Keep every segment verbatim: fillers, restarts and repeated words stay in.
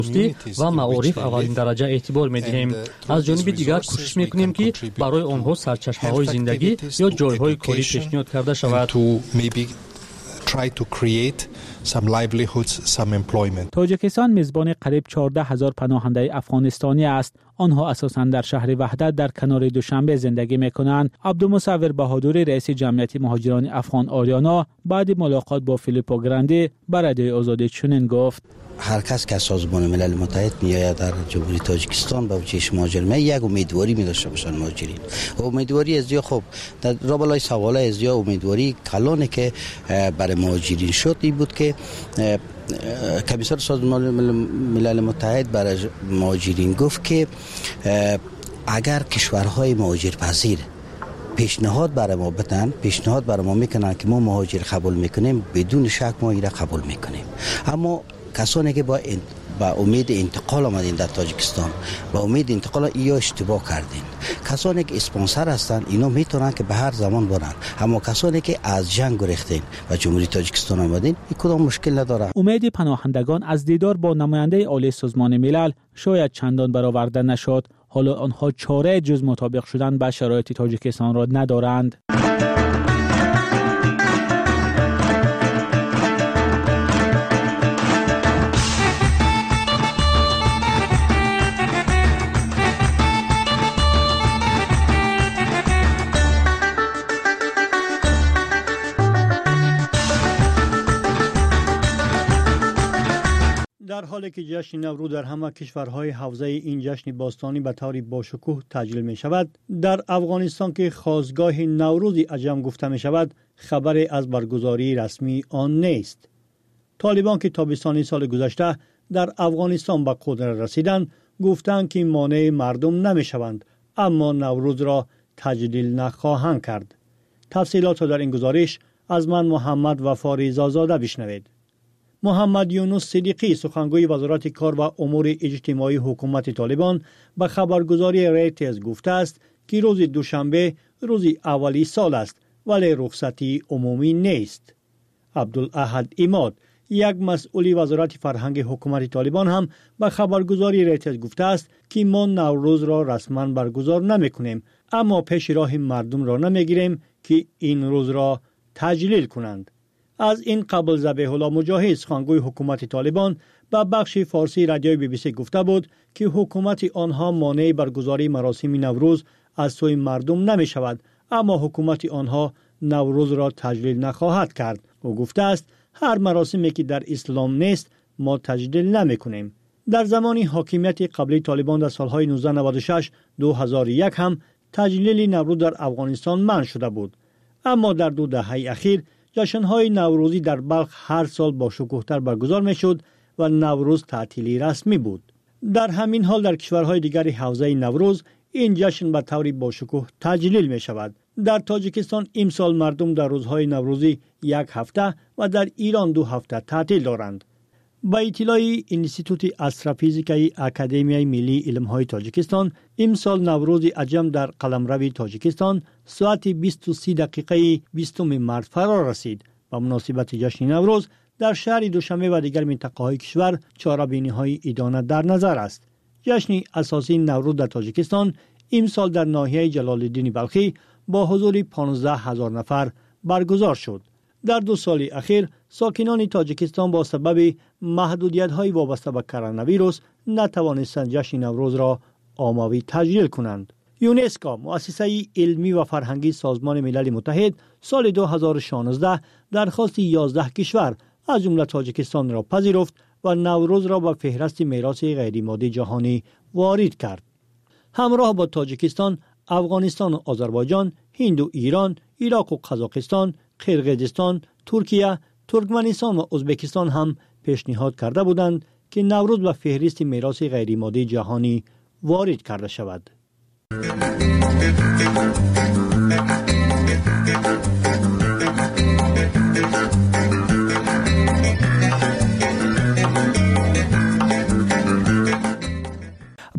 و معارف اولین درجه اعتبار می‌دهیم. از جانب دیگر کوشش می‌کنیم که برای آنها سرچشمه‌های زندگی یا جای‌های کاری پیشنهاد کرده شود. try to create some livelihoods, some employment. تاجیکستان میزبان قریب چهارده هزار پناهنده افغانستانی است. آنها اساساً در شهر وحدت در کنار دوشنبه زندگی می‌کنند. عبدالمصور بهادری رئیس جمعیت مهاجران افغان آریانا بعد ملاقات با فیلیپو گراندی بر رادیوی آزادی چنین گفت: هر کس که سازمان ملل متحد میآید در جمهوری تاجیکستان با چشم مهاجر می یک امیدواری می داشته باشند مهاجرین. امیدواری از یا خب در رابطه سوال از یا امیدواری کلانی که برای مهاجرین شد این بود که کمیسر سازمان ملل متحد برای مهاجرین گفت که اگر کشورهای مهاجر پذیر پیشنهاد برای ما بدن، پیشنهاد برای ما میکنن که ما مهاجر قبول میکنیم، بدون شک ما این را قبول میکنیم. اما کسانی که با با امید انتقال آمدین در تاجیکستان، با امید انتقال یا اشتباه کردین. کسانی که اسپانسر هستند اینا میتونن که به هر زمان برن، اما کسانی که از جنگ گریختین و جمهوری تاجیکستان آمدین این کدام مشکل نداره. امید پناهندگان از دیدار با نماینده عالی سازمان ملل شاید چندان برآورده نشد. حالا آنها چاره جز مطابق شدن با شرایط تاجیکستان را ندارند. در حالی که جشن نوروز در همه کشورهای حوزه این جشن باستانی به طور باشکوه تجلیل می شود، در افغانستان که خاصگاه نوروز عجم گفته می شود خبری از برگزاری رسمی آن نیست. طالبان که تابستان سال گذشته در افغانستان به قدرت رسیدند گفتند که مانع مردم نمی شوند، اما نوروز را تجلیل نخواهند کرد. تفصیلات را در این گزارش از من محمد وفا رضازاده بشنوید. محمد یونس صدیقی سخنگوی وزارت کار و امور اجتماعی حکومت طالبان به خبرگزاری رویترز گفته است که روز دوشنبه روز اولی سال است ولی رخصتی عمومی نیست. عبدالاحد عماد یک مسئولی وزارت فرهنگ حکومت طالبان هم به خبرگزاری رویترز گفته است که ما نوروز را رسما برگزار نمی کنیم، اما پیش راه مردم را نمی گیریم که این روز را تجلیل کنند. از این قبل ذبیح الله مجاهد سخنگوی حکومت طالبان به بخش فارسی رادیوی بی بی سی گفته بود که حکومت آنها مانع برگزاری مراسم نوروز از سوی مردم نمی شود، اما حکومت آنها نوروز را تجلیل نخواهد کرد. او گفته است هر مراسمی که در اسلام نیست ما تجلیل نمی کنیم. در زمان حاکمیت قبلی طالبان در سالهای نوزده نود و شش دو هزار و یک هم تجلیل نوروز در افغانستان منع شده بود، اما در دو دهه اخیر جشن‌های نوروزی در بلخ هر سال با شکوه‌تر برگزار می‌شد و نوروز تعطیلی رسمی بود. در همین حال در کشورهای دیگر حوزه نوروز این جشن به طور با شکوه تجلیل می‌شود. در تاجیکستان امسال مردم در روزهای نوروزی یک هفته و در ایران دو هفته تعطیل دارند. با اطلاع انستیتوت استروفیزیکای اکادمیای ملی علم‌های تاجیکستان امسال نوروز عجم در قلمرو تاجیکستان ساعت بیست و سه دقیقه بیستم مارس فرا رسید. با مناسبت جشن نوروز در شهر دوشنبه و دیگر منطقه‌های کشور چاره‌بینی‌های ادانه در نظر است. جشن اساسی نوروز در تاجیکستان امسال در ناحیه جلال الدین بلخی با حضور پانزده هزار نفر برگزار شد. در دو سال اخیر ساکنان تاجیکستان با سبب محدودیت‌های وابسته به کرونا ویروس نتوانستند جشن نوروز را عمومی تجلیل کنند. یونسکو مؤسسه علمی و فرهنگی سازمان ملل متحد سال دو هزار و شانزده درخواست یازده کشور از جمله تاجیکستان را پذیرفت و نوروز را به فهرست میراث غیرمادی جهانی وارد کرد. همراه با تاجیکستان، افغانستان و آذربایجان، هند و ایران، عراق و قزاقستان، قرقیزستان، ترکیه، ترکمنستان و ازبکستان هم پیشنهاد کرده بودند که نوروز به فهرست میراث غیرمادی جهانی وارد کرده شود.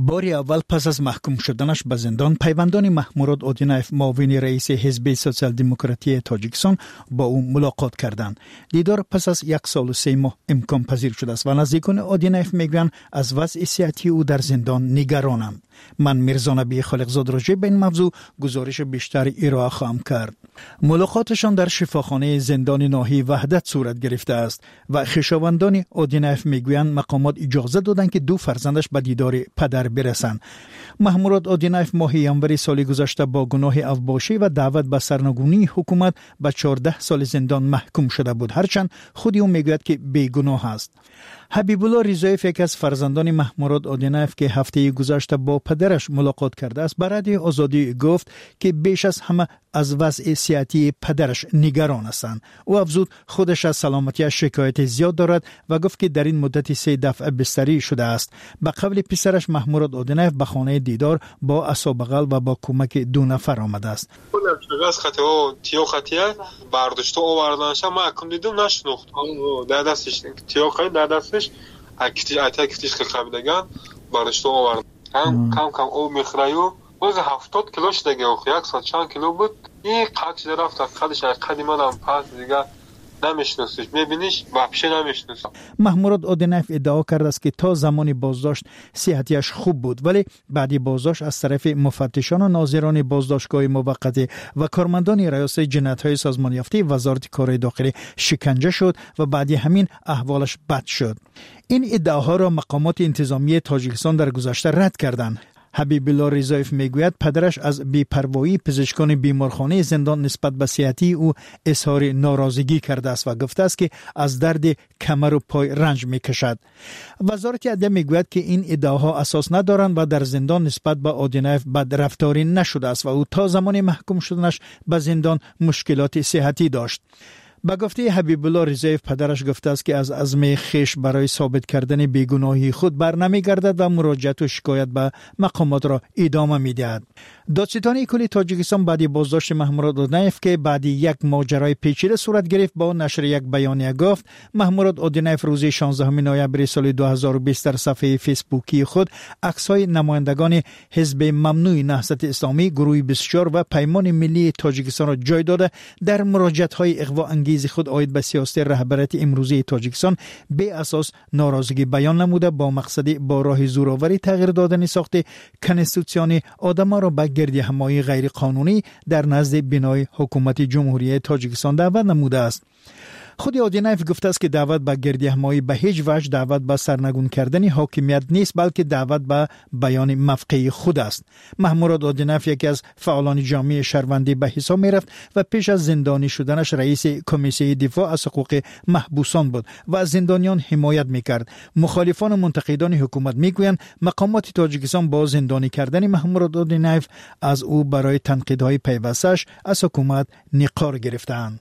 بار اول پس از محکوم شدنش به زندان، پیوندان محموراد اودینایف معاون رئیس حزب سوسیال دموکراتی تاجیکستان با او ملاقات کردند. دیدار پس از یک سال و سه ماه امکان پذیر شده است و نزدیکان اودینایف میگویند از وضع صحتی او در زندان نگرانند. من میرزا نبی خالقزاد راجع به این موضوع گزارش بیشتر ارائه خواهم کرد. ملاقاتشان در شفاخانه زندان ناحیه وحدت صورت گرفته است و خویشاوندان اودینایف میگویند مقامات اجازه دادند که دو فرزندش به دیدار پدر برسند. محموراد اودینایف ماه ینوری سال گذشته با گناه افباشی و دعوت به سرنگونی حکومت به چهارده سال زندان محکوم شده بود، هرچند خودی او میگوید که بیگناه است. حبیب الله رضایف، یک از فرزندان محموراد اودینایف که هفته گذشته با پدرش ملاقات کرده است، برای آزادی گفت که بیش از همه از وضع صحتی پدرش نگران هستند. او افزود خودش از سلامتیش شکایت زیاد دارد و گفت که در این مدت سه دفعه بستری شده است. به قبل پسرش محموراد اودینایف به خانه دیدار با اسابقل و با کمک دو نفر آمده است. از خطا تیو خطیه برداشته آوردنش ما کم دیدم نشناخت. در دستش تیو خطی در دستش اکتی اتاکتیش که خمیدگان برداشته آورد. کم کم کم او میخرایو باز هفتاد کیلو شده گه و یک ساعت چند کیلو بود. این قدش رفت قدش قدی منم پس دیگه نمیشناسیش، میبینیش واپشه نمیشناسم. محموراد اودینایف ادعا کرده است که تا زمان بازداشت صحتیش خوب بود، ولی بعد بازداشت از طرف مفتشان و ناظران بازداشتگاه موقت و کارمندان ریاست جنایت‌های سازمان یافته وزارت کار داخلی شکنجه شد و بعد همین احوالش بد شد. این ادعاها را مقامات انتظامی تاجیکستان در گذشته رد کردند. حبیب الله رضایف میگوید پدرش از بی‌پروایی پزشکان بیمارخانه زندان نسبت به صحتی او اظهار ناراضگی کرده است و گفته است که از درد کمر و پای رنج میکشد. وزارت عدلیه میگوید که این ادعاها اساس ندارند و در زندان نسبت به اودینایف بدرفتاری نشده است و او تا زمان محکوم شدنش به زندان مشکلات صحتی داشت. با گفته حبیب الله رضایف پدرش گفته است که از عزم خیش برای ثابت کردن بیگناهی خود بر نمیگردد و مراجعت و شکایت به مقامات را ادامه میدهد. دادستان کل تاجیکستان بعد بازداشت محموراد اودینایف که بعد یک ماجرای پیچیده صورت گرفت با نشر یک بیانیه گفت محموراد اودینایف روز شانزدهم نوامبر سال دو هزار و بیست در صفحه فیسبوکی خود عکس‌های نمایندگان حزب ممنوع نهضت اسلامی، گروه بیست و چهار و پیمان ملی تاجیکستان را جای داده در مراجعت‌های اغوا انگیز خود آید به سیاست رهبریت امروزی تاجیکستان به اساس ناراضگی بیان نموده با مقصد با راه زورآوری تغییر دادن ساخت کنستیتوسیون آدم‌ها را به گردی همایی غیر قانونی در نزد بنای حکومت جمهوری تاجیکستان دعوت نموده است. خود اودینایف گفته است که دعوت به گردی همایی به هیچ وجه دعوت به سرنگون کردن حاکمیت نیست، بلکه دعوت به بیان موقع خود است. محموراد اودینایف یکی از فعالان جامعه شهروندی به حساب می رفت و پیش از زندانی شدنش رئیس کمیسیون دفاع از حقوق محبوسان بود و از زندانیان حمایت می کرد. مخالفان و منتقدان حکومت می گویند مقامات تاجیکستان با زندانی کردن محموراد اودینایف از او برای تنقیدهای پیوستش از حکومت نقار گرفتند.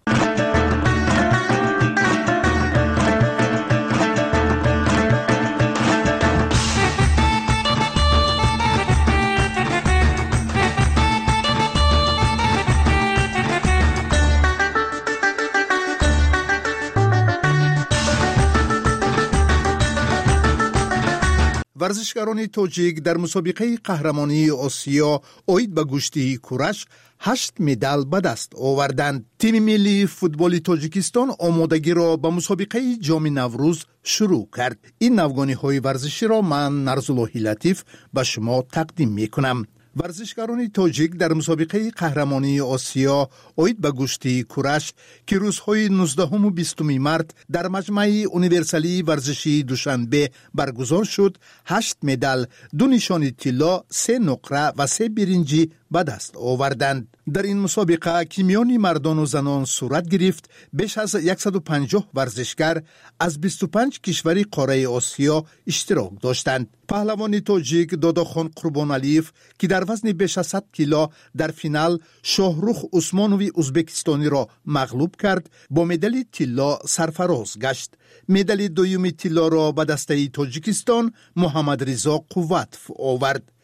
ورزشکاران تاجیک در مسابقه قهرمانی آسیا اوید به گشتی کورش هشت مدال به دست آوردند. تیم ملی فوتبال تاجیکستان آمادگی را به مسابقه جام نوروز شروع کرد. این نوگانی های ورزشی را من نرزاللهی لطیف به شما تقدیم می کنم. ورزشکاران تاجیک در مسابقه قهرمانی آسیا اوید به گشتی کورش که روزهای نوزدهم و بیستم مارس در مجمع یونیورسالی ورزشی دوشنبه برگزار شد، هشت مدال، دو نشان طلا، سه نقره و سه برنجی به دست آوردند. در این مسابقه که میان مردان و زنان صورت گرفت، بیش از صد و پنجاه ورزشکار از بیست و پنج کشور قاره آسیا اشتراک داشتند. پهلوان تاجیک داداخان قربانعلیف که در وزن بیش از صد کیلو در فینال شاهرخ عثمانوی ازبکستانی را مغلوب کرد، با مدال طلا سرفراز گشت. مدال دوم طلا را به دسته تاجیکستان محمد رضا قوت آورد.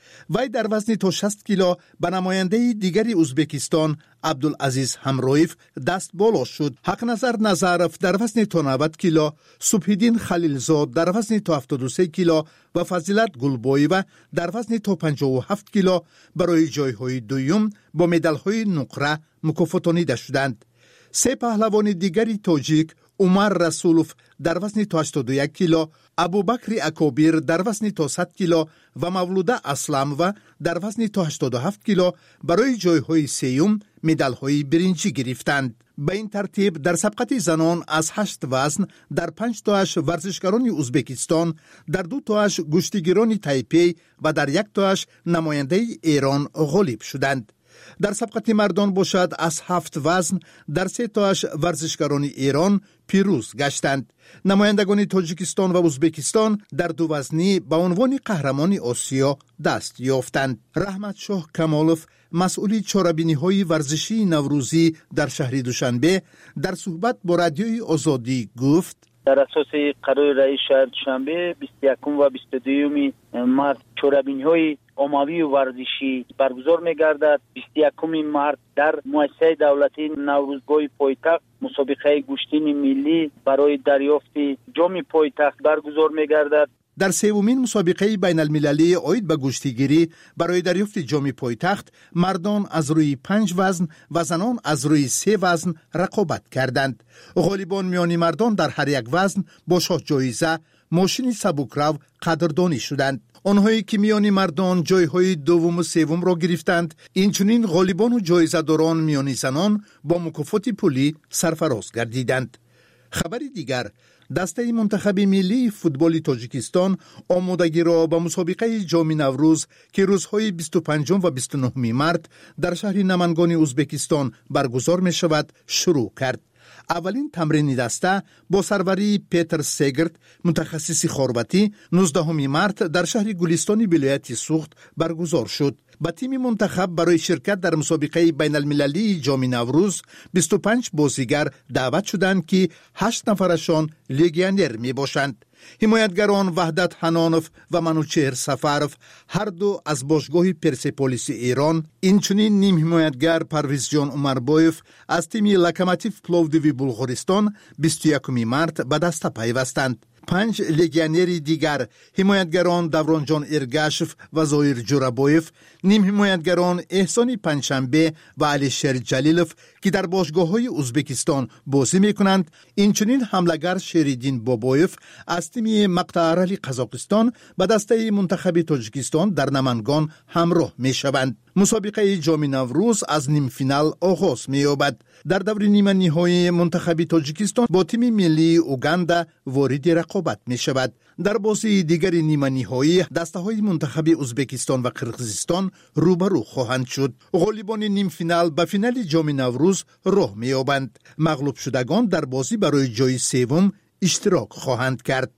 وی در وزن تا شصت کیلو به نماینده دیگری ازبکستان عبدالعزیز همرویف دست بالا شد. حق نظر نظرف در وزن تا نود کیلو، صبحیدین خلیلزاد در وزن تا هفتاد و سه کیلو و فضیلت گلبایو در وزن تا پنجاه و هفت کیلو برای جایهای دوم با مدال‌های نقره مکافاتانیده شدند. سه پهلوان دیگری تاجیک عمر رسولوف در وزن تا هشتاد و یک کیلو، ابوبکر اکابیر در وزن تا صد کیلو و مولوده اسلموه در وزن تا هشتاد و هفت کیلو برای جایهای سیوم مدال‌های برنجی گرفتند. به این ترتیب در سبقت زنان از هشت وزن در پنج تاش ورزشکاران ازبکستان، در دو تاش گشتیگیران تایپی و در یک تاش نماینده ایران غالب شدند. در سبقت مردان باشد از هفت وزن در سه تاش ورزشکاران ایران پیروز گشتند. نمایندگان تاجیکستان و ازبکستان در دو وزنی به عنوان قهرمان آسیا دست یافتند. رحمت شاه کمالوف مسئول چاره‌بینی های ورزشی نوروزی در شهر دوشنبه در صحبت با رادیوی آزادی گفت: در اساس قرار رئیس شهر دوشنبه بیست و یکم و بیست و دوم مارس چاره‌بینی های عمومی و ورزشی برگزار می‌گردد. بیست و یکم مارس در مؤسسه دولتی نوروزگاه پایتخت مسابقه گشتین ملی برای دریافت جام پایتخت برگزار می‌گردد. در سومین مسابقه بین المللی عاید به گشتیگیری برای دریافت جام پایتخت مردان از روی پنج وزن و زنان از روی سه وزن رقابت کردند. غالبان میان مردان در هر یک وزن با شاه جایزه ماشین سبکرو قدردانی شدند. آنهایی که میان مردان جایهای دوم و سوم را گرفتند، اینچنین غالبان و جایزه داران میان زنان با مکافات پولی سرفراز گردیدند. خبر دیگر، دسته منتخب ملی فوتبال تاجیکستان آمادگی را به مسابقه جام نوروز که روزهای بیست و پنجم و بیست و نهم مارس در شهر نمنگان ازبکستان برگزار می شود شروع کرد. اولین تمرین دسته با سروری پیتر سیگرت متخصص خوربتی نوزدهم مارس در شهر گلستان ولایت سوخت برگزار شد. با تیم منتخب برای شرکت در مسابقه بین المللی جام نوروز بیست و پنج بازیگر دعوت شدند که هشت نفرشان لیگیونر می باشند. حمایتگران وحدت حنانوف و منوچهر سفروف هر دو از باشگاه پرسپولیس ایران، اینچنین نیم حمایتگر پرویز جان عمربایف از تیم لوکوموتیو پلوودیو بلغارستان بیست و یکم مارس به دسته پیوستند. پنج لیگیونر دیگر حمایتگران دوران جان ارگاشف و زایر جورابایف، نیم حمایتگران احسان پنجشنبه و علیشیر جلیلوف که در باشگاه‌های ازبکستان بازی می‌کنند، اینچنین حمله‌گر شریدین بابایف از تیم مقطع ارلی قزاقستان به دسته منتخب تاجیکستان در نمنگان همراه می‌شوند. مسابقه جام نوروز از نیم فینال آغاز می‌یابد. در دور نیمه نهایی منتخب تاجیکستان با تیم ملی اوگاندا وارد رقابت می‌شود. در بازی دیگر نیمه نهایی دسته‌های منتخب ازبکستان و قرقیزستان روبرو خواهند شد. غالبان نیم فینال به فینال جام نوروز راه می‌یابند. مغلوب شدگان در بازی برای جای سوم اشتراک خواهند کرد.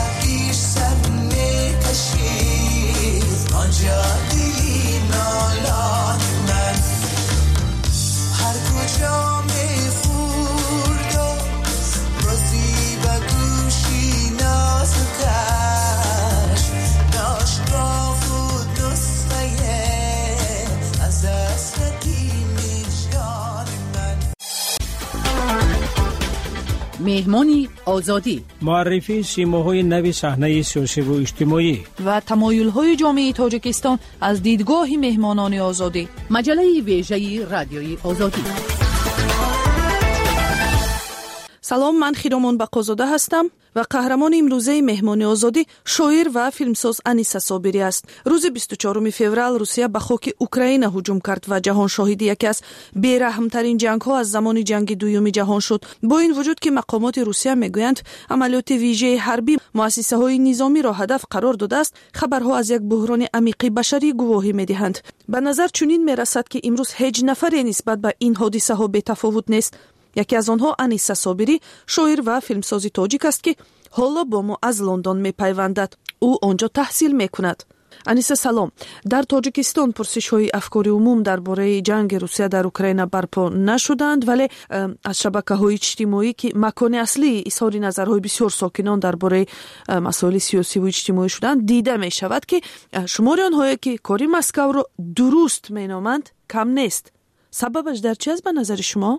آنجا دیلی نالا مهمانی آزادی، معرفی سیماهای نو صحنه سیاسی و اجتماعی و تمایل‌های جامعه تاجیکستان از دیدگاه مهمانان آزادی. مجله ویژه رادیوی آزادی. سلام، من خیرامان بقازاده هستم و قهرمان امروزه مهمان آزادی شاعر و فیلمساز انیسه صابری است. روز بیست و چهارم فوریه روسیه به خاک اوکراین هجوم کرد و جهان شاهد یکی از بی‌رحم‌ترین جنگ‌ها از زمان جنگ دوم جهان شد. با این وجود که مقامات روسیه میگویند عملیات ویژه حربی مؤسسه‌های نظامی را هدف قرار داده است، خبرها از یک بحران عمیق بشری گواهی می‌دهند. به نظر چنین می‌رسد که امروز هیچ نفری نسبت به این حادثه‌ها بی‌تفاوت نیست. یکی از آنها انیسه صابری، شاعر و فیلمساز تاجیک است که حالا با ما از لندن میپیوندد. او آنجا تحصیل میکند. انیسه سلام. در تاجیکستان پرسش‌های افکار عموم درباره جنگ روسیه در اوکراین برپا نشدند، ولی از شبکه‌های اجتماعی که مکان اصلی اظهار نظرهای بسیار ساکنان درباره مسائل سیاسی و اجتماعی شدند دیده می شود که شمار آنهایی که کاری مسکو را درست مینامند کم نیست. سببش در چه است به نظر شما؟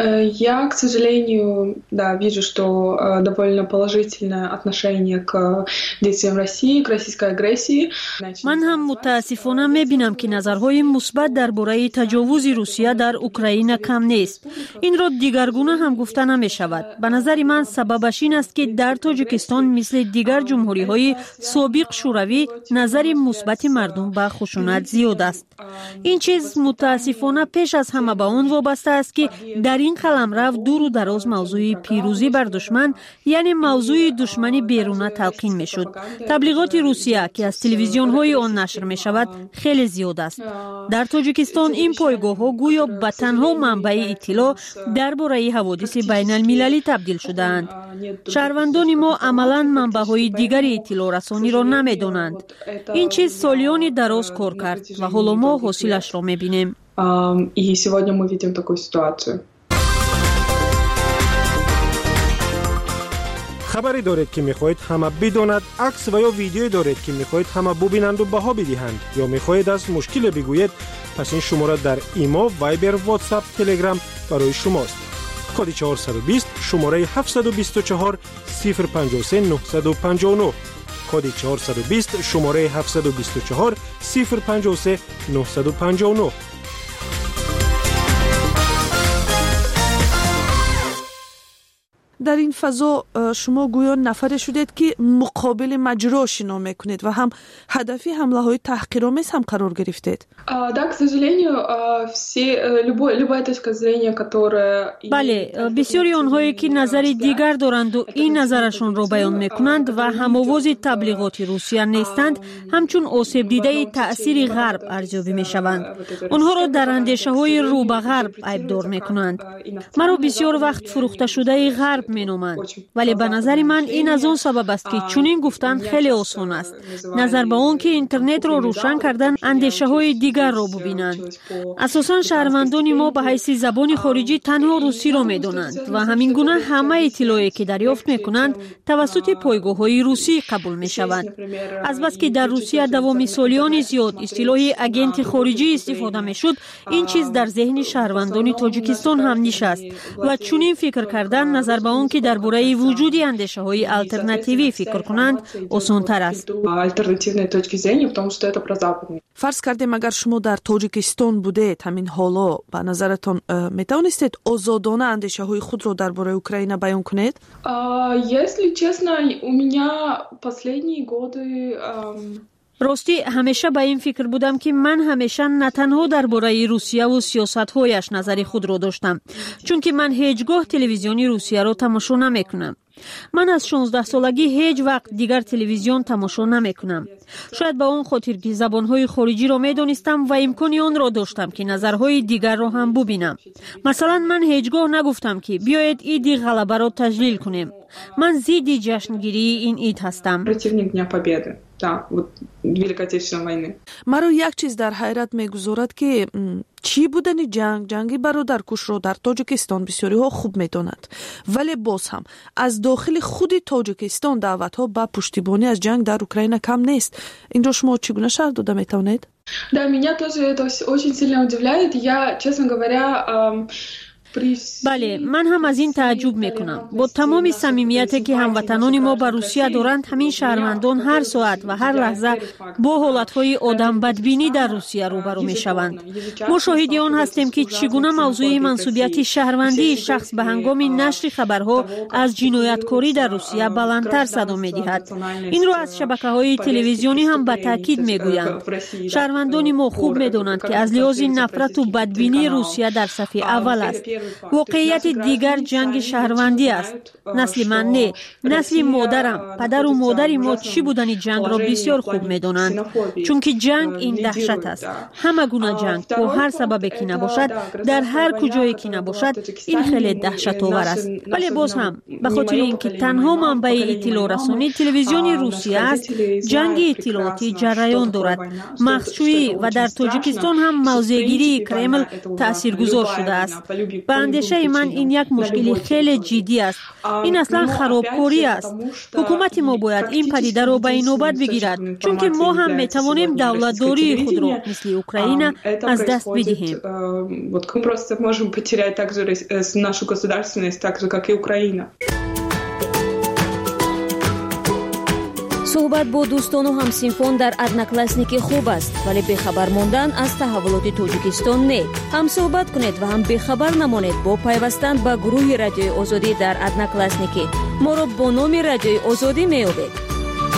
Я, к сожалению, да, вижу, что э, довольно положительное отношение к действиям России, к российской агрессии. من هم متاسفانه می‌بینم که نظرهای مثبت درباره تجاوز روسیه در اوکراین کم نیست. این را دیگرگونه هم گفته نمی‌شود. به نظر من سببش این است که در تاجیکستان مثل دیگر جمهوری‌های سابق شوروی نظر مثبت مردم به خشونت زیاد است. این چیز متاسفانه پیش از همه به آن وابسته است که در این قلمرو دور و دراز موضوع پیروزی بر دشمن، یعنی موضوع دشمنی بیرونه تلقین می شد. تبلیغات روسیه که از تلویزیون های آن نشر می شود خیلی زیاد است. در تاجیکستان این پایگاه ها گویا به تنها منبع اطلاع درباره حوادث بین المللی تبدیل شدند. شهروندان ما عملا منبع های دیگر اطلاع رسانی را نمی دانند. این چیز سالیانی دراز کار کرد و حالا ما حاصلش را می بینیم. И сегодня мы видим такую ситуацию. خبری دارید که میخواهید همه بداند، عکس و یا ویدیویی دارید که میخواهید همه ببینند و بها بدهند، یا میخواهید از مشکل بگویید، پس این شماره در ایما، وایبر، واتساپ، تلگرام برای شماست. کد چهارصد و بیست شماره هفتصد و بیست و چهار صفر پنجاه و سه نهصد و پنجاه و نه. کد چهارصد و بیست شماره هفتصد و بیست و چهار صفر پنجاه و سه نهصد و پنجاه و نه. در این فضا شما گویا نفر شدید که مقابل مجرا شنا میکنید و هم هدفی حمله های تحقیرآمیز هم قرار گرفتید. Да, к сожалению, все любой любая точка зрения, которая بله، بسیاری آنهایی که نظر دیگر دارند و این نظرشون را بیان میکنند و هم‌آواز تبلیغات روسیه نیستند، همچون آسیب دیده تأثیر غرب ارزیابی میشوند. آنها را در اندیشه‌های رو به غرب عیب‌دار میکنند. مرا بسیار وقت فروخته شده غرب مینامند، ولی به نظر من این از اون سبب است که چنین گفتن خیلی آسان است. نظر به آن که اینترنت را روشن کردن اندیشه های دیگر را ببینند. اساساً شهروندان ما به حیث زبان خارجی تنها روسی را میدانند و همین گونه همه اطلاعی که دریافت میکنند توسط پایگاه های روسی قبول میشوند. از بس که در روسیه دوام سالیان زیاد اصطلاح اگنت خارجی استفاده میشد، این چیز در ذهن شهروندان تاجیکستان هم نشست و چنین فکر کردن نظر به آن که درباره وجود اندیشه‌های الटरनेटिव्ی فکر کنند آسان‌تر است. فرض کردیم اگر شما در تاجیکستان بودید همین حالا، به نظرتان میتوانستید آزادانه اندیشه‌های خود را درباره اوکراین بیان کنید؟ Если честно, у меня последние годы راستی همیشه به این فکر بودم که من همیشه نه تنها درباره روسیه و سیاست‌هایش نظری خود را داشتم، چون که من هیچگاه تلویزیونی روسیه را تماشا نمی‌کنم. من از شانزده سالگی هیچ وقت دیگر تلویزیون تماشا نمی‌کنم. شاید به اون خاطر که زبان‌های خارجی را می‌دانستم و امکانی آن را داشتم که نظرهای دیگر را هم ببینم. مثلا من هیچگاه نگفتم که بیایید عید غلبه را تجلیل کنیم. من ضد جشنگیری این عید هستم. مرا یک چیز در حیرت میگذارد که چی بودن جنگ جنگی برادرکش را در تاجیکستان بسیاری ها خوب میدانند، ولی باز هم از داخل خود تاجیکستان دعوت ها به پشتیبانی از جنگ در اوکراین کم نیست. این را شما چگونه شرح داده میتوانید؟ Да, меня тоже это очень сильно удивляет. Я, честно говоря, بله، من هم از این تعجب میکنم. با تمام صمیمیتی که هموطنان ما به روسیه دارند، همین شهروندان هر ساعت و هر لحظه با حالتهای آدم بدبینی در روسیه روبرو میشوند. ما شاهد آن هستیم که چگونه موضوع منسوبیت شهروندی شخص به هنگام نشر خبرها از جنایتکاری در روسیه بلندتر صدا میدهد. این را از شبکه‌های تلویزیونی هم به تاکید میگویند. شهروندان ما خوب میدانند که از لحاظ نفرت و بدبینی روسیه در صف اول است. واقعیت دیگر جنگ شهروندی است. نسل من نه، نسل مادرم، پدر و مادر ما چی بودن جنگ را بسیار خوب میدانند، چون که جنگ این دهشت است. همه گونه جنگ با هر سببی که نباشد، در هر کجایی که نباشد، این خیلی دهشت آور است. ولی باز هم به خاطر اینکه تنها منبع اطلاع رسانی تلویزیون روسیه است، جنگ اطلاعاتی جریان دارد. مخزن‌جویی و در تاجیکستان هم موضع‌گیری کرمل تاثیرگذار شده است. به اندیشه من این یک مشکل خیلی جدی است. این اصلا خرابکاری است. حکومت ما باید این پدیده را به نوبت بگیرد، چون که ما هم میتوانیم دولتداری خود را مثل اوکراین از دست بدهیم. صحبت با دوستان و همسینفان در ادناکلاسنیک خوب است، ولی بخبر ماندن از تحولات تاجیکستان نه. هم صحبت کنید و هم بخبر نمانید با پیوستن به گروه رادیوی آزادی در ادناکلاسنیک. ما را با نام رادیوی آزادی میابید.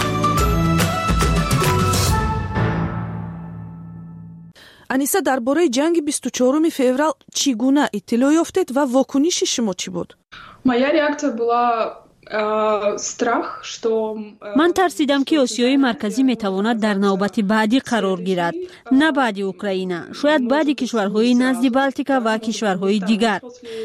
انیسا، درباره جنگ بیست و چهارم فوریه چگونه اطلاع یافتید و واکنش شما چی بود؟ Моя реакция была страх, что من ترسیدم که آسیای مرکزی میتواند در نوبت بعدی قرار گیرد، نه بعد اوکراین، شاید بعد کشورهای نزد بالتیکا و کشورهای دیگر.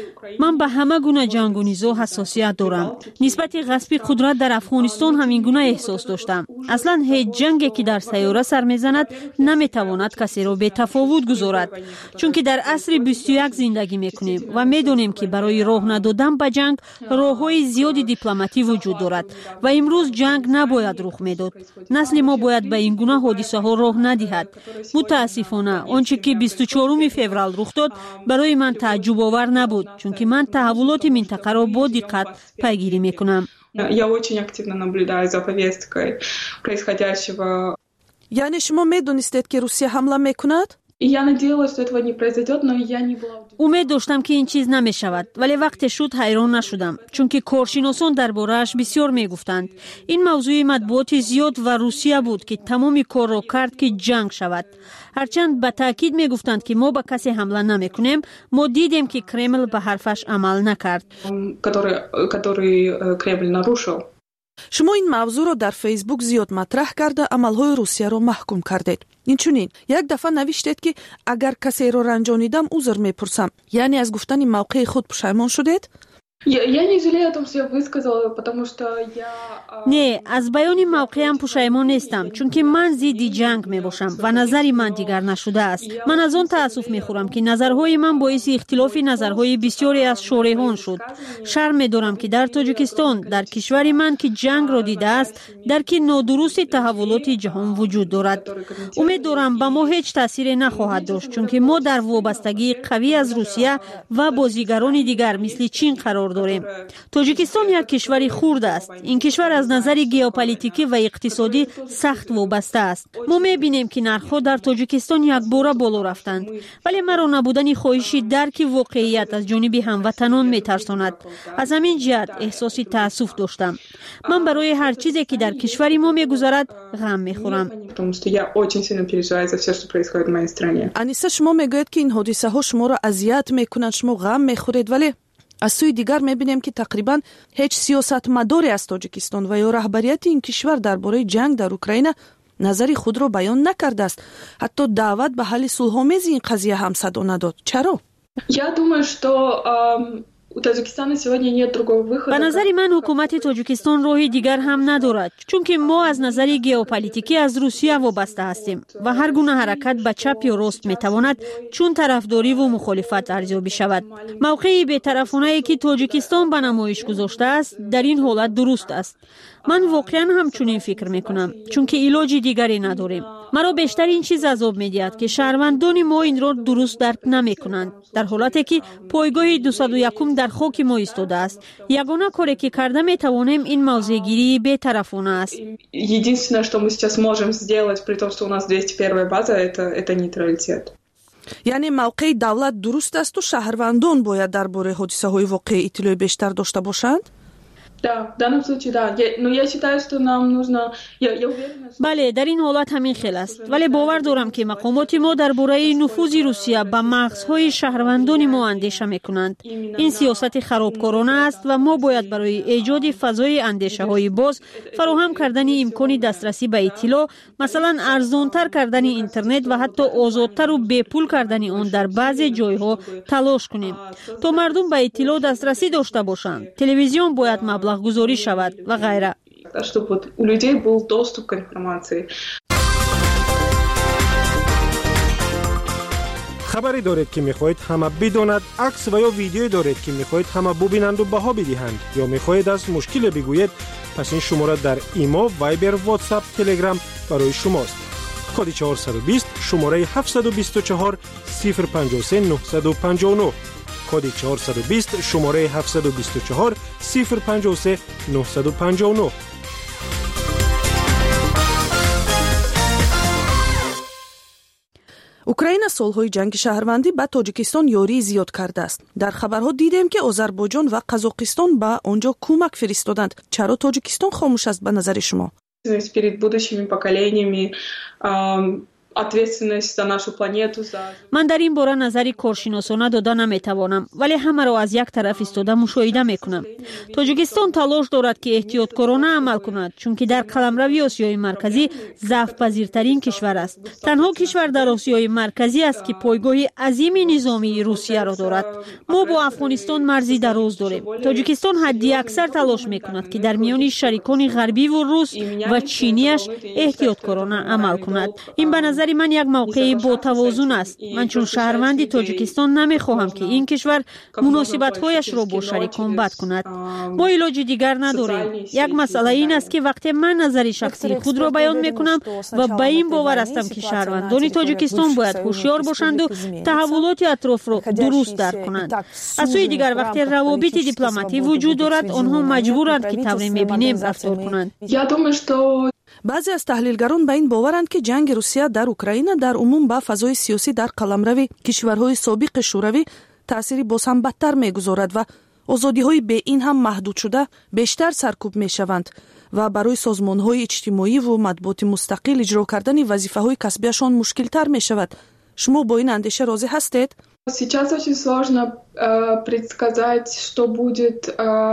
من به همه گونه جنگ و نزاع حساسیت دارم. نسبت غصب قدرت در افغانستان همین گونه احساس داشتم. اصلا هیچ جنگی که در سیاره سر میزند نمیتواند کسی را به تفاوت گذارد، چون که در عصر بیست و یک زندگی میکنیم و میدونیم که برای راه ندادن به جنگ راههای زیادی دیپلماتی وجود دارد و امروز جنگ نباید رخ میداد. نسل ما باید به این گونه حادثه ها راه ندهد. متاسفانه آنچه که بیست و چهارم فوریه رخ дад برای من تعجب آور نبود، چون که من تحولات منطقه را با دقت پیگیری میکنم. Я очень активно наблюдаю за повесткой происходящего. یعنی شما میدونستید که روسیه حمله میکند؟ Я надеялась, что этого не произойдет, но я не была. امید داشتم که این چیز نمی شود، ولی وقتی شد حیران نشدم، چون که کارشناسان درباره‌اش بسیار می گفتند. این موضوع مطبوعات زیاد و روسیه بود که تمام کار را کرد که جنگ شود. هرچند به تاکید می گفتند که ما به کسی حمله نمی کنیم، ما دیدیم که کرمل به حرفش عمل نکرد. который который Кремль нарушил. شما این موضوع را در فیسبوک زیاد مطرح کرده عملهای روسیه را محکوم کردید. اینچنین یک دفعه نوشتید که اگر کسی را رنجانیدم عذر میپرسم. یعنی از گفتن موقع خود پشیمان شدید؟ Я, я не жалею о том, что я высказала, потому что я... نه، از بیان موقعم پشیمان نیستم، چون که من ضد جنگ می باشم و نظری من دیگر نشده است. من از آن تأسف می خورم که نظرهای من باعث اختلاف نظرهای بسیاری از شارحان شد. شرم می دارم که در تاجیکستان، در کشور من که جنگ را دیده است، درک نادرست تحولات جهان وجود دارد. امید دارم به ما هیچ تأثیر نخواهد داشت، چون که ما در وابستگی قوی از روسیه و بازیگران دیگر مثل چین قرار داریم. تاجیکستان یک کشور خرد است. این کشور از نظر ژئوپلیتیکی و اقتصادی سخت وابسته است. ما می‌بینیم که نرخ‌ها در تاجیکستان یک باره بالا رفتند، ولی مرا نبودن خواهش درک واقعیت از جانب هموطنان می‌ترساند. از همین جهت احساس تأسف داشتم. من برای هر چیزی که در کشور ما می‌گذرد غم می‌خورم. انیسه، شما میگویید که این حادثه‌ها شما را اذیت می‌کنند، شما غم می‌خورید، ولی از سوی دیگر می‌بینیم که تقریباً هیچ سیاستمداری از تاجیکستان و یا رهبریت این کشور درباره جنگ در اوکراین نظری خود را بیان نکرده است. حتی دعوت به حل صلح‌آمیز این قضیه هم صدا نداد. چرا؟ Я думаю, что у Таджикистана сегодня нет другого выхода. به نظر من حکومت تاجیکستان راه دیگر هم ندارد، چون که ما از نظر ژئوپلیتیکی از روسیه وابسته هستیم و هر گونه حرکت به چپ یا راست میتواند چون طرفداری و مخالفت ارزیابی شود. موقع بی‌طرفانه‌ای که تاجیکستان به نمایش گذاشته است در این حالت درست است. من واقعا هم چنین فکر میکنم، چون که علاج دیگری نداریم. مرا بیشتر این چیز عذاب می‌دهد که شهروندان ما این را درست درک نمی‌کنند، در حالی که پایگاه دویست و یک در خاک ما ایستاده است. یگانه کاری که کرده می‌توانیم این موضع‌گیری بی‌طرفانه است. Единственное, что мы сейчас можем сделать, при том, что у нас двести первая база, это это нейтралитет. یعنی موقع دولت درست است و شهروندان باید درباره حادثه‌های واقعی اطلاع بیشتر داشته باشند؟ Да, в данном случае да. Я, но я считаю, что нам нужно я я уверена, что بله در این حالت همین خیل است، ولی باور دارم که مقامات ما درباره نفوذ روسیه به مغزهای شهروندان ما اندیشه میکنند. این سیاست خرابکارانه است و ما باید برای ایجاد فضای اندیشه های باز فراهم کردن امکان دسترسی به اطلاع، مثلا ارزانتر کردن اینترنت و حتی آزادتر و بیپول کردن آن در بعضی جایها تلاش کنیم تا مردم به اطلاع دسترسی داشته باشند. تلویزیون باید مبلغ گذاری شود و غیره. чтобы у людей был доступ к информации. خبری دارید که میخواهید همه بداند، عکس و یا ویدیویی دارید که میخواهید همه ببینند و بها بدهند یا میخواهید از مشکل بگویید، پس این شماره در ایما، وایبر، واتساپ، تلگرام برای شماست. کد چهارصد و بیست شماره هفتصد و بیست و چهار صفر پنجاه و سه نهصد و پنجاه و نه. کد چهارصد و بیست شماره هفتصد و بیست و چهار صفر پنجاه و سه نهصد و پنجاه و نه. اوکراین سالهای جنگ شهروندی به تاجیکستان یاری زیاد کرده است. در خبرها دیدیم که آذربایجان و قزاقستان به آنجا کمک فرستادند. چرا تاجیکستان خاموش است به نظر شما؟ Перед будущими поколениями ответственность за нашу планету за من در این باره نظری کارشناسانه داده نمیتوانم، ولی همه را از یک طرف ایستاده مشاهده میکنم. تاجیکستان تلاش دارد که احتیاطکارانه عمل کند، چون که در قلمرو آسیای مرکزی ضعف پذیرترین کشور است. تنها کشور در آسیای مرکزی است که پایگاه عظیم نظامی روسیه را دارد. ما با افغانستان مرزی دراز داریم. تاجیکستان حدی اکثر تلاش میکند که در میان شریکان غربی و روس و چینیش احتیاطکارانه عمل کند. این به نظر من یک موقع با توازن است. من چون شهروند تاجیکستان نمیخواهم که این کشور مناسبت‌هایش را با شریکان بد کند. ما علاج دیگر نداریم. یک مسئله این است که وقتی من نظر شخصی خود را بیان میکنم و به این باور هستم که شهروندان تاجیکستان باید هوشیار باشند و تحولات اطراف را درست درک کنند. از سوی دیگر وقتی روابط دیپلماتی وجود دارد، آنها مجبورند که طوری میبینیم رفتار کنند. بعضی از تحلیلگران به این باورند که جنگ روسیه در اوکراین در عموم به فضای سیاسی در قلمرو کشورهای سابق شوروی تأثیری باز هم بدتر میگذارد و آزادی‌های به این هم محدود شده بیشتر سرکوب میشوند و برای سازمان‌های اجتماعی و مطبوعات مستقل اجرا کردن وظیفه‌های کسبیشان مشکل‌تر میشود. شما با این اندیشه راضی هستید؟ Сейчас очень сложно предсказать, что будет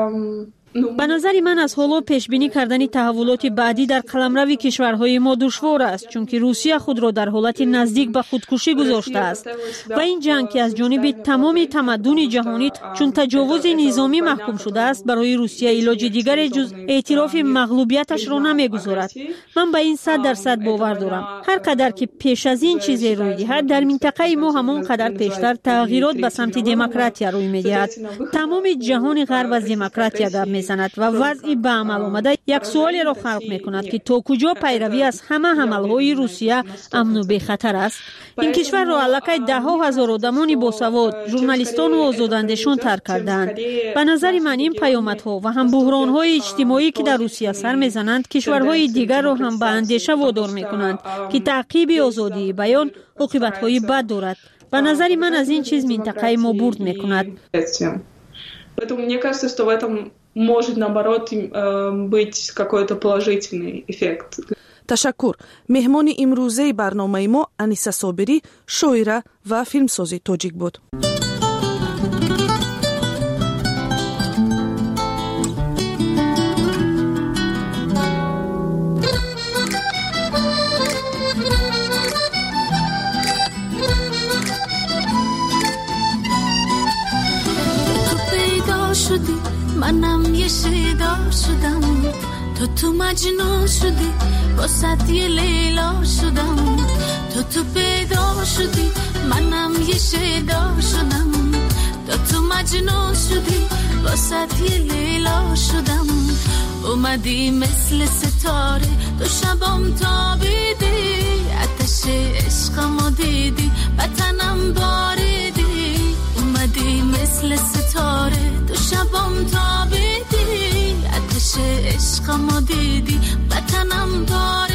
به نظر من از حالا پیش بینی کردن تحولات بعدی در قلمرو کشورهای ما دشوار است، چون که روسیه خود را در حالت نزدیک به خودکشی گذاشته است و این جنگ که از جانب تمام تمدن جهانی چون تجاوز نظامی محکوم شده است، برای روسیه علاج دیگر جز اعتراف مغلوبیتش را نمیگذارد. من به این صد درصد باور دارم. هر قدر که پیش از این چیزی روی دهد، در منطقه ما همان قدر پیشتر تغییرات به سمت دموکراسی روی می‌دهد. تمام جهان غرب از دموکراسی گپ می‌زند و وضعی به عمل آمده یک سوالی را خلق می‌کند که تا کجا پیروی از همه حمل‌های روسیه امن و بی خطر است. این کشور را علاقه ده ها هزار آدمان باسواد، ژورنالیستان و آزاداندیشان ترک کردند. به نظر من این پیامدها و هم بحران‌های اجتماعی که در روسیه سر می‌زنند، کشورهای دیگر را هم به اندیشه وادار می‌کنند که تعقیب آزادی بیان عاقبت‌های بد دارد. به نظر من از این چیز منطقه ما برد می‌کند. Поэтому мне кажется, что в этом может наоборот быть какой-то положительный эффект. تشکر. مهمان امروزه برنامه ما انیسه صابری، شاعره و فیلمساز تاجیک بود. منم یه شیدا شدم، تو تو مجنون شدی، واسه یه لیلا شدم. تو تو پیدا شدی، منم یه شیدا شدم، تو تو مجنون شدی، واسط یه لیلا شدم. اومدی مثل ستاره دو شبم تابیدی، آتش عشقمو دیدی بطنم باریدی. اومدی مثل ستاره دو شبم تابیدی، آتش عشقمو دیدی بطنم باریدی.